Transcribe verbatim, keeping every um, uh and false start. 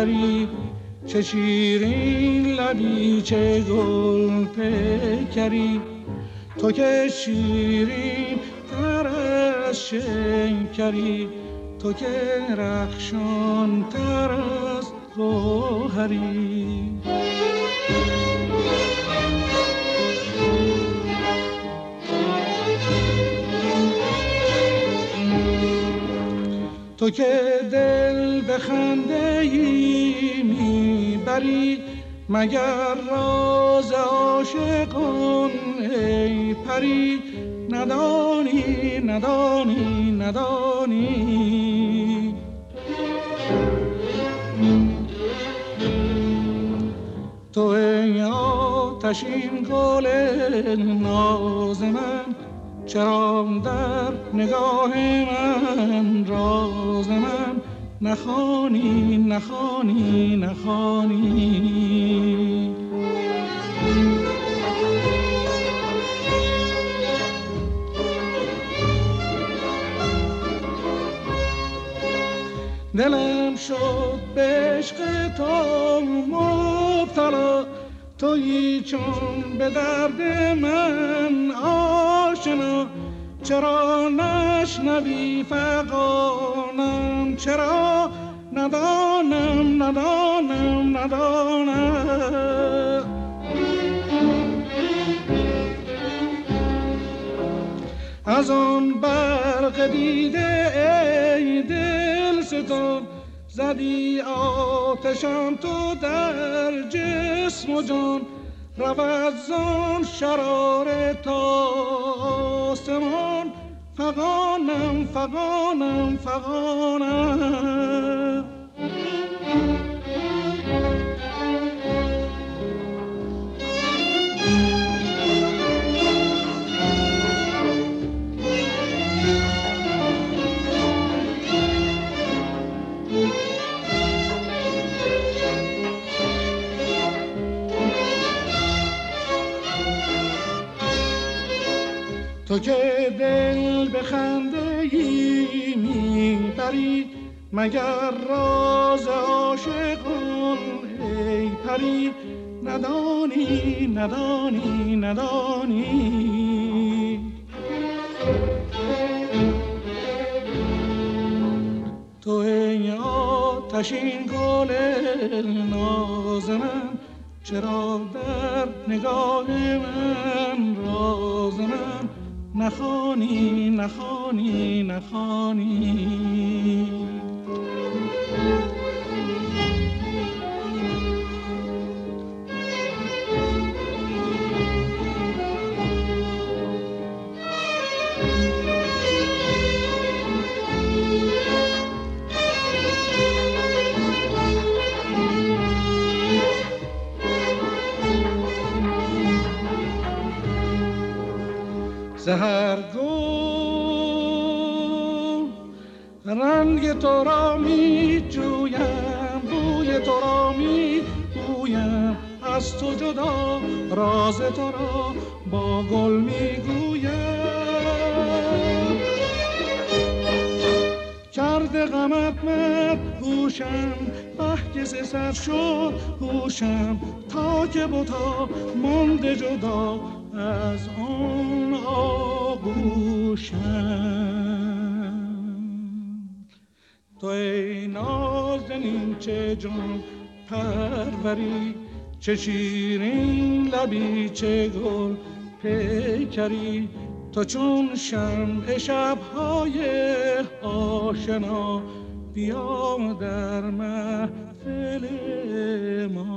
پروری، چه شیرین لبی چه گل پیکری. تو که شیرین تر از شکری، تو که رخشان تر از گوهری. تو که دل به خنده ای میبری، مگر راز عاشقان ای پری. ندانی ندانی ندانی، تو ای آتشین گل ناز من، چرا در نگاه من راز من نخوانی نخوانی نخوانی. دلم شد به عشق تو مبتلا، تویی چون به درد من آشنا. چرا نشنوی فغانم، چرا ندانم ندانم ندانم. از آن برق دیده ای دل ستان، زدی آتشم تو در جسم و جان. رود زان شرار تا آسمان، فغانم فغانم فغانم. تو که دل به خنده ای میبری، مگر راز عاشقان ای پری. ندانی ندانی ندانی، تو ای آتشین گل ناز من، چرا در نگاه من راز من نخوانی نخوانی نخوانی. سحرگو رنگ تو را می جویم، بوی تو را می بویم، از تو جدا راز تو را با گل می گویم. کرده غمت مدهوشم، به ز سر شد هوشم، تا که بتا مانده جدا از آن آغوشم. تو ای نازنین چه جان پروری، چه شیرین لبی چه گل پیکری. تو چون شمع شب‌های آشنا، بیا در محفل ما.